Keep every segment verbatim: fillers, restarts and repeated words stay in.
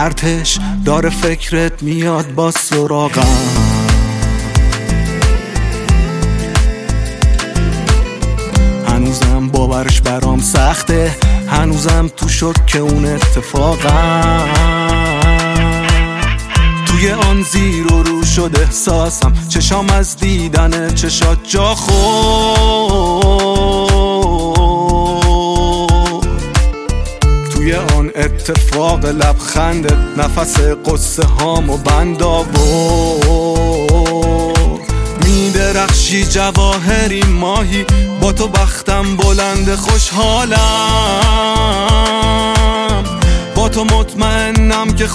ارتش داره فکرت میاد با سراغم. هنوزم باورش برام سخته، هنوزم تو شک اون اتفاقم. توی آن زیر و رو شده احساسم، چشام از دیدن چشات جا خورد. توی آن اتفاق لبخندت نفس قصه هامو بند آورد. میدرخشی جواهری ماهی، با تو بختم بلند خوشحالم. با تو مطمئنم که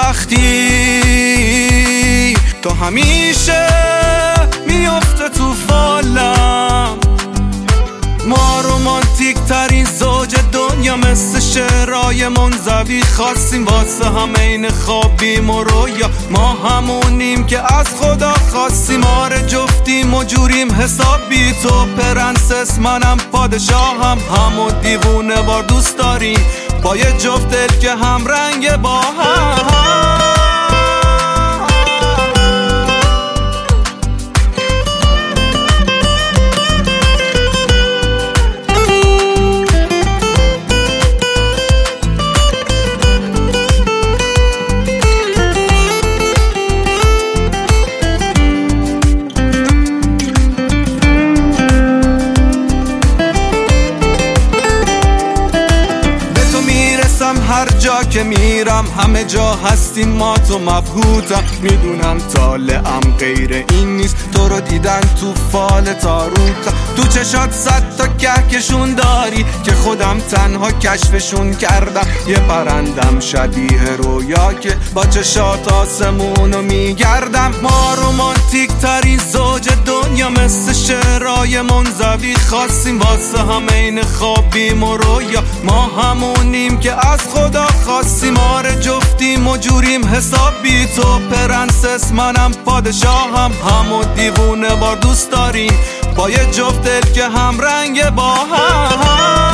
خوشبختی تو همیشه میفته تو فالم. ما رومانتیک ترین زوج دنیا، مثل شعرهای منزوی خواستیم واسه هم این خوابیم و رویا. ما همونیم که از خدا خواستیم، آره جفتیم و جوریم حساب بی تو پرنسس، منم پادشاهم. همو دیوونه وار دوست داریم با یه جفت دل که هم رنگ با هم. هر جا که میرم همه جا هستیم ما، تو مبهوتم. میدونم طالعم غیر این نیست، تو رو دیدن تو فال تاروتم. تو چشات صد تا کهکشون داری که خودم تنها کشفشون کردم. یه پرندم شبیه رویا که با چشات آسمونو میگردم. ما رومانتیک ترین زوج دنیا، مثل شعرهای منزوی خواستیم واسه هم این خوابیم و رویا. ما همونیم که از خدا خواستیم، آره جفتیم و جوریم حساب بی تو پرنسس، منم پادشاهم. همو دیوونه وار دوست داریم با یه جفت دل که هم رنگ با هم.